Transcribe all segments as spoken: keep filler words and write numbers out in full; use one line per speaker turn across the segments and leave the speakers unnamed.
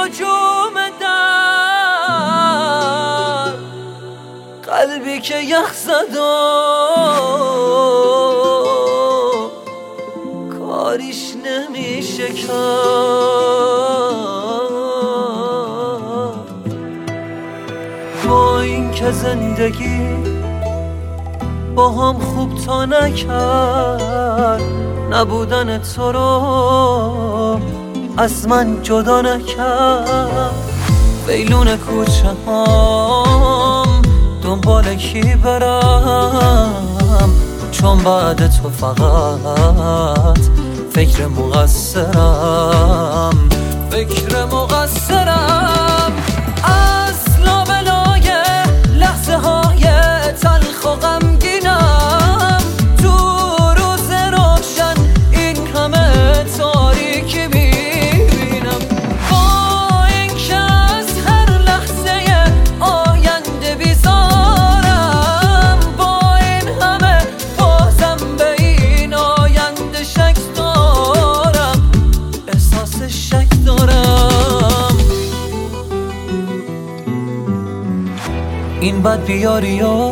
هجوم در قلبی که یخ زد و کاریش نمیشه کرد. با این که زندگی با هم خوب تا نکرد، نبودن تو رو از من جدا نکرد. ویلون کوچه هم دنبال کی برم، چون بعد تو فقط فکر مقصرم فکر مقصرم از لابلای لحظه های تلخ و غمگینم. تو روز روشن این همه تاریکی میبینم. با این که از هر لحظه آینده بیزارم، با این همه بازم به این آینده شک دارم، احساس شک دارم. این بد بیاری و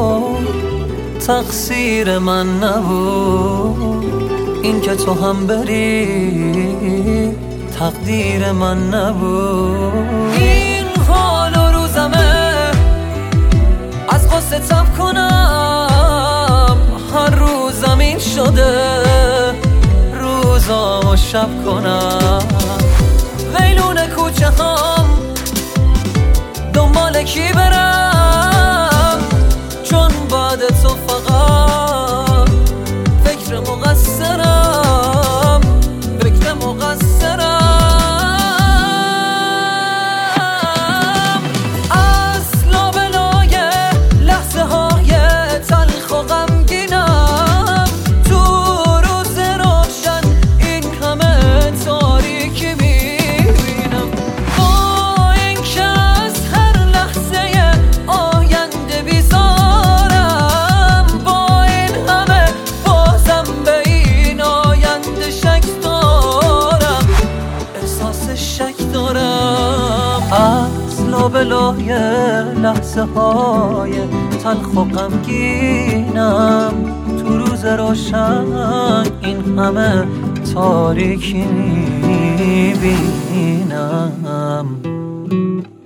تقصیر من نبود، این که تو هم بری تقدیر من نبود. این حال و روزمه از غصه تب کنم، هر روزم این شده روزامو شب کنم. ویلون کوچه هم دنبال کی برم، چون بعد تو فقط فکر مقصرم فکر مقصرم از لابلای لحظه های تلخ و غمگینم. تو روز روشن این همه تاریکی میبینم. با این که از هر لحظه آینده بیزارم، با این همه بازم به این آینده شک دارم، احساس شک دارم از لابلای لحظه های تلخ و غمگینم. تو روز روشن این همه تاریکی میبینم.